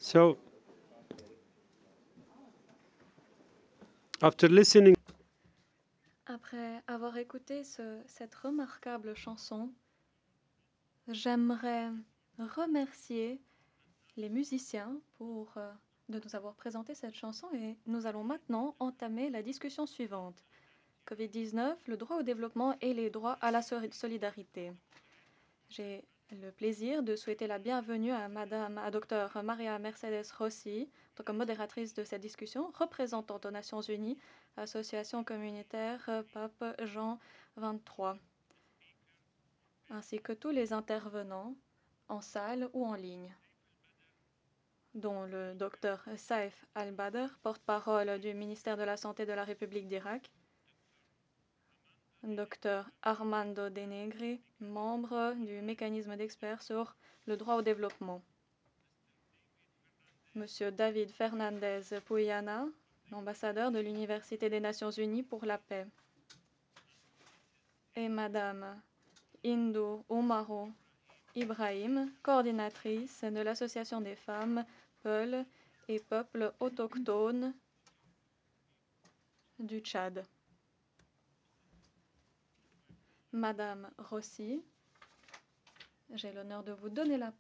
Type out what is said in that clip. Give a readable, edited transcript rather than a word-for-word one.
So, after listening, Après avoir écouté cette remarquable chanson, j'aimerais remercier les musiciens de nous avoir présenté cette chanson et nous allons maintenant entamer la discussion suivante. Covid-19, le droit au développement et les droits à la solidarité. J'ai le plaisir de souhaiter la bienvenue à Dr Maria Mercedes Rossi, en tant que modératrice de cette discussion, représentante aux Nations Unies, Association communautaire Pape Jean XXIII, ainsi que tous les intervenants en salle ou en ligne, dont le Dr Saif Al-Badr, porte-parole du ministère de la Santé de la République d'Irak, Dr Armando De Negri, membre du mécanisme d'experts sur le droit au développement. Monsieur David Fernandez Puyana, ambassadeur de l'Université des Nations Unies pour la paix. Et Madame Hindou Oumarou Ibrahim, coordinatrice de l'Association des femmes, Peuls et peuples autochtones du Tchad. Madame Rossi, j'ai l'honneur de vous donner la